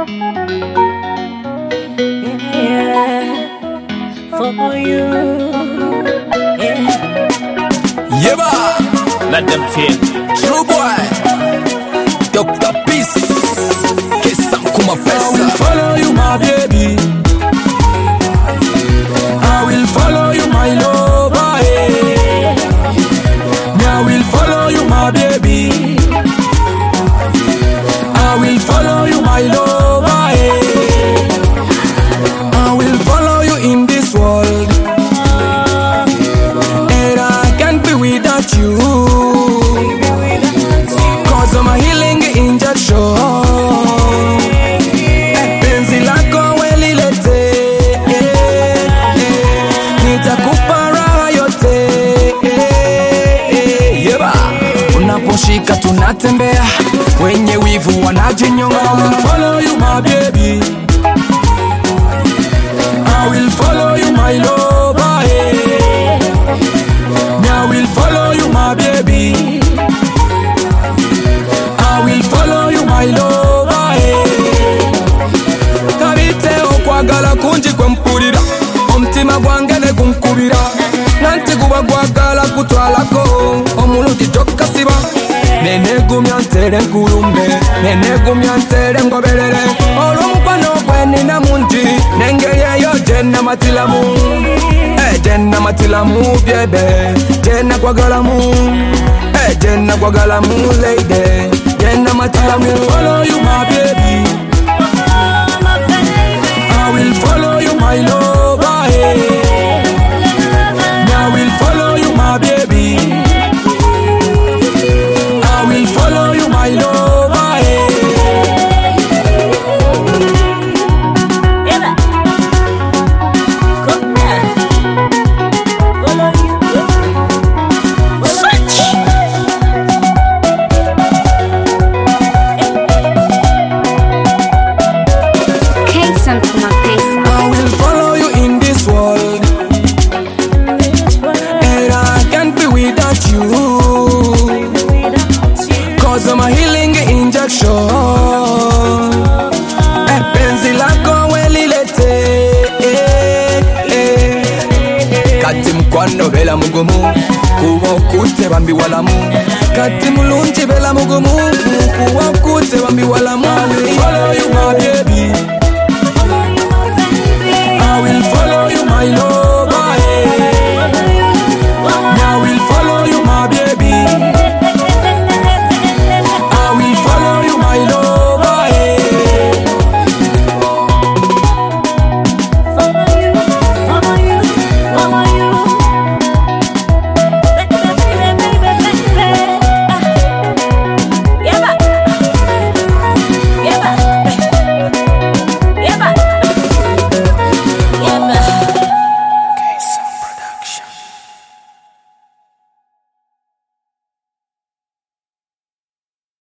For you, Yeah, let them feel. True boy, Dr. Peace. Kesa kuma pesa. I will follow you, my baby. I will follow you, my lover. I will follow you, my baby. I will follow you, my lover. I will follow you in this world, and I can't be without you. Cause I'm a healing injection. Penzi lako welilete, nitakupa raha yote. Yeba, unaposhika tunatembea, wenye wivu wanajinyonga. I will follow you, my baby. I will follow you, my lover. I will follow you, my baby. I will follow you, my lover. Kabite okwagala kunji kwempulira, omutima gwange ne gunkubira. Nanti guba gwagala kutwalako, omulundi tokkasiba. Nenegumya ntere nkulumbe, nenegumya ntere ngoberere. Olw'omukwano gwe nina mungi, n'engeri eyo gye namatilamu. Gye namatilamu byebe, gye nakwagalamu. Gye nakwagalamu lady, gye namatilamu. I will follow you, my baby. I will follow you, my lover. I will follow you, my baby. I will follow you, my lover. come here. Follow you. Switch. Kesa kuma pesa. I will follow you in this world, and I can't be without you. Cause I'm a healing injection. Penzi lako welilete, kati mkwano bela mugumu, kuwa okute bambi walamu. Kati mulungi bela mugumu, kuwa okute bambi